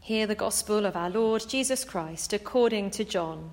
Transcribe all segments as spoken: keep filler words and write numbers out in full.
Hear the gospel of our Lord Jesus Christ according to John.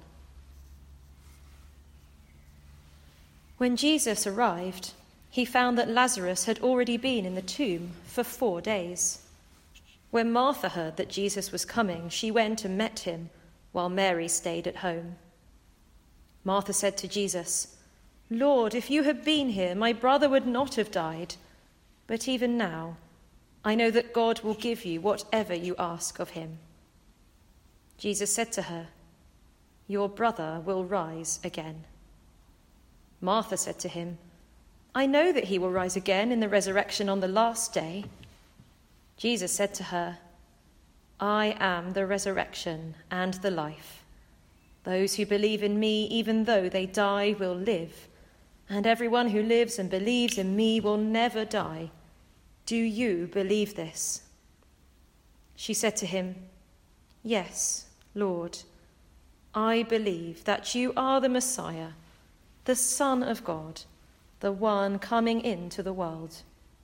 When Jesus arrived, he found that Lazarus had already been in the tomb for four days. When Martha heard that Jesus was coming, she went and met him, while Mary stayed at home. Martha said to Jesus, "Lord, if you had been here, my brother would not have died. But even now, I know that God will give you whatever you ask of him." Jesus said to her, "Your brother will rise again." Martha said to him, "I know that he will rise again in the resurrection on the last day." Jesus said to her, "I am the resurrection and the life. Those who believe in me, even though they die, will live, and everyone who lives and believes in me will never die. Do you believe this?" She said to him, "Yes, Lord, I believe that you are the Messiah, the Son of God, the one coming into the world."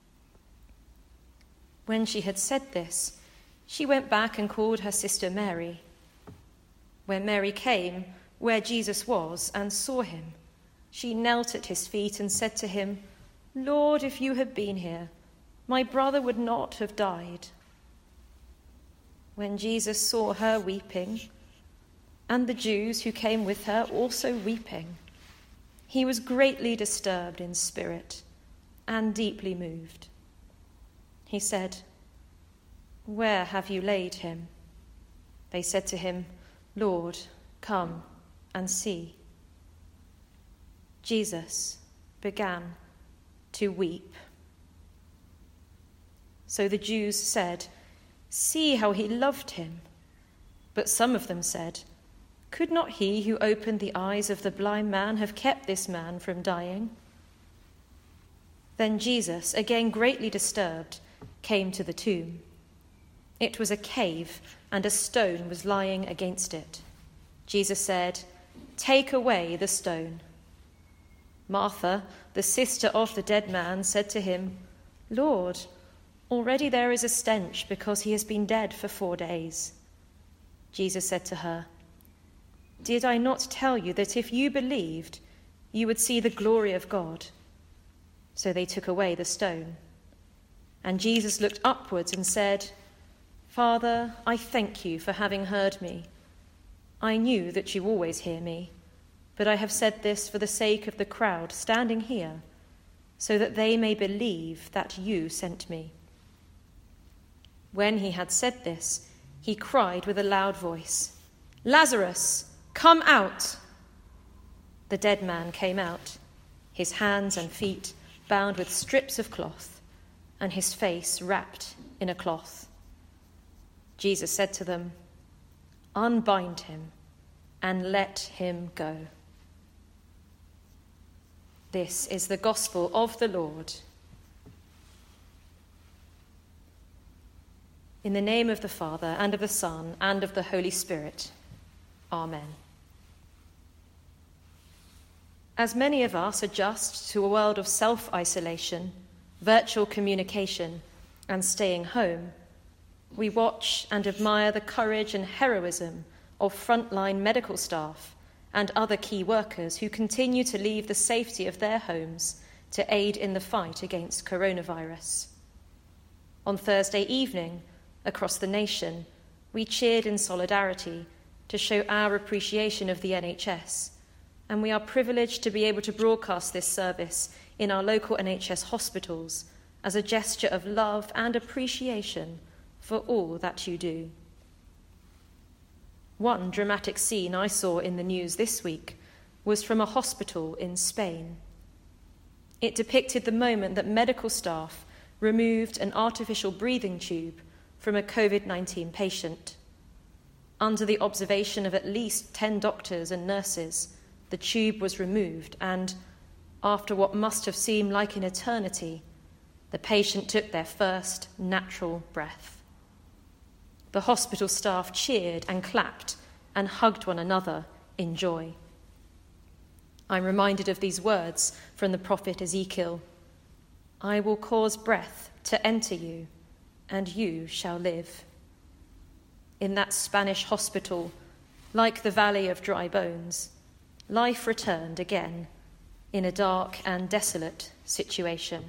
When she had said this, she went back and called her sister Mary. When Mary came where Jesus was and saw him, she knelt at his feet and said to him, "Lord, if you had been here, my brother would not have died." When Jesus saw her weeping, and the Jews who came with her also weeping, he was greatly disturbed in spirit and deeply moved. He said, "Where have you laid him?" They said to him, "Lord, come and see." Jesus began to weep. So the Jews said, "See how he loved him." But some of them said, "Could not he who opened the eyes of the blind man have kept this man from dying?" Then Jesus, again greatly disturbed, came to the tomb. It was a cave, and a stone was lying against it. Jesus said, "Take away the stone." Martha, the sister of the dead man, said to him, "Lord, already there is a stench because he has been dead for four days." Jesus said to her, "Did I not tell you that if you believed, you would see the glory of God?" So they took away the stone. And Jesus looked upwards and said, "Father, I thank you for having heard me. I knew that you always hear me, but I have said this for the sake of the crowd standing here, so that they may believe that you sent me." When he had said this, he cried with a loud voice, "Lazarus, come out!" The dead man came out, his hands and feet bound with strips of cloth, and his face wrapped in a cloth. Jesus said to them, "Unbind him and let him go." This is the gospel of the Lord. In the name of the Father, and of the Son, and of the Holy Spirit. Amen. As many of us adjust to a world of self-isolation, virtual communication, and staying home, we watch and admire the courage and heroism of frontline medical staff and other key workers who continue to leave the safety of their homes to aid in the fight against coronavirus. On Thursday evening, across the nation, we cheered in solidarity to show our appreciation of the N H S, and we are privileged to be able to broadcast this service in our local N H S hospitals as a gesture of love and appreciation for all that you do. One dramatic scene I saw in the news this week was from a hospital in Spain. It depicted the moment that medical staff removed an artificial breathing tube from a covid nineteen patient. Under the observation of at least ten doctors and nurses, the tube was removed and, after what must have seemed like an eternity, the patient took their first natural breath. The hospital staff cheered and clapped and hugged one another in joy. I'm reminded of these words from the prophet Ezekiel: "I will cause breath to enter you, and you shall live." in that Spanish hospital, like the valley of dry bones, life returned again in a dark and desolate situation.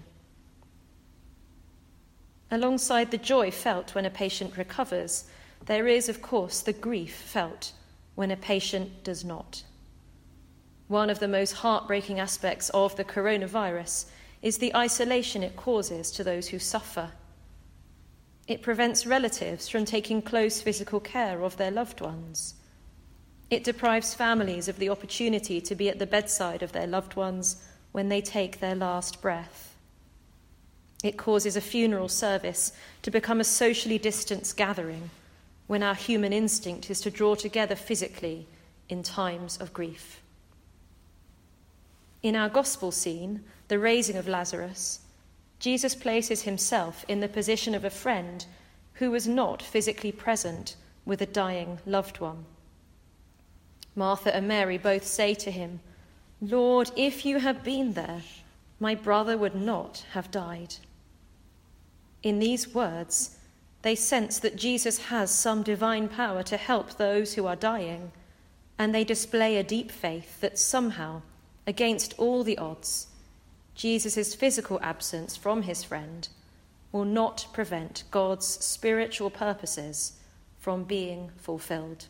Alongside the joy felt when a patient recovers, there is, of course, the grief felt when a patient does not. One of the most heartbreaking aspects of the coronavirus is the isolation it causes to those who suffer. It prevents relatives from taking close physical care of their loved ones. It deprives families of the opportunity to be at the bedside of their loved ones when they take their last breath. It causes a funeral service to become a socially distanced gathering when our human instinct is to draw together physically in times of grief. In our gospel scene, the raising of Lazarus, Jesus places himself in the position of a friend who was not physically present with a dying loved one. Martha and Mary both say to him, "Lord, if you had been there, my brother would not have died." In these words, they sense that Jesus has some divine power to help those who are dying, and they display a deep faith that somehow, against all the odds, Jesus' physical absence from his friend will not prevent God's spiritual purposes from being fulfilled.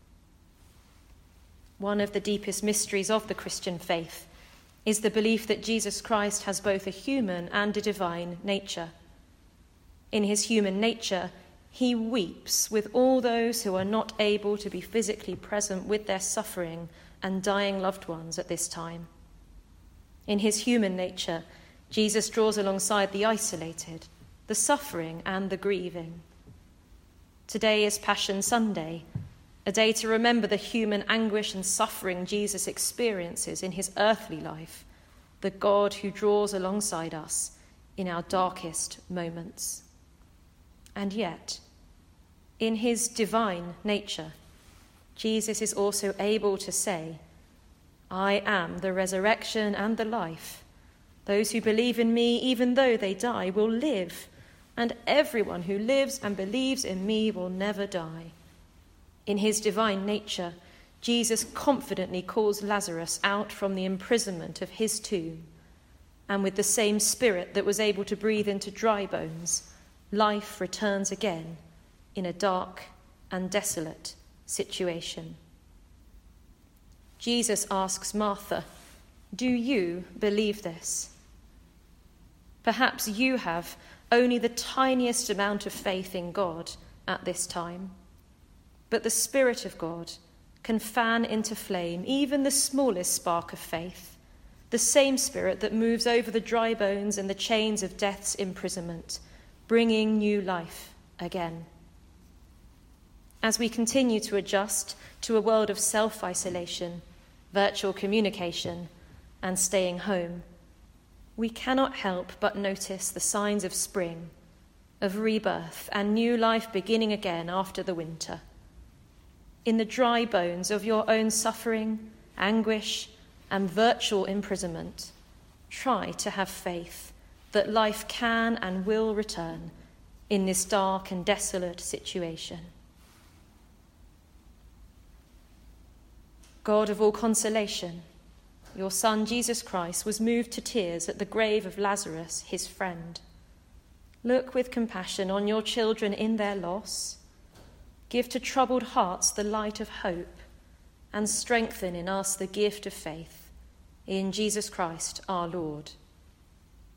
One of the deepest mysteries of the Christian faith is the belief that Jesus Christ has both a human and a divine nature. In his human nature, he weeps with all those who are not able to be physically present with their suffering and dying loved ones at this time. In his human nature, Jesus draws alongside the isolated, the suffering and the grieving. Today is Passion Sunday, a day to remember the human anguish and suffering Jesus experiences in his earthly life, the God who draws alongside us in our darkest moments. And yet, in his divine nature, Jesus is also able to say, "I am the resurrection and the life. Those who believe in me, even though they die, will live, and everyone who lives and believes in me will never die." In his divine nature, Jesus confidently calls Lazarus out from the imprisonment of his tomb, and with the same Spirit that was able to breathe into dry bones, life returns again in a dark and desolate situation. Jesus asks Martha, "Do you believe this?" Perhaps you have only the tiniest amount of faith in God at this time, but the Spirit of God can fan into flame even the smallest spark of faith, the same Spirit that moves over the dry bones and the chains of death's imprisonment, bringing new life again. As we continue to adjust to a world of self-isolation, virtual communication, and staying home, we cannot help but notice the signs of spring, of rebirth and new life beginning again after the winter. In the dry bones of your own suffering, anguish, and virtual imprisonment, try to have faith that life can and will return in this dark and desolate situation. God of all consolation, your Son Jesus Christ was moved to tears at the grave of Lazarus, his friend. Look with compassion on your children in their loss. Give to troubled hearts the light of hope, and strengthen in us the gift of faith. In Jesus Christ our Lord.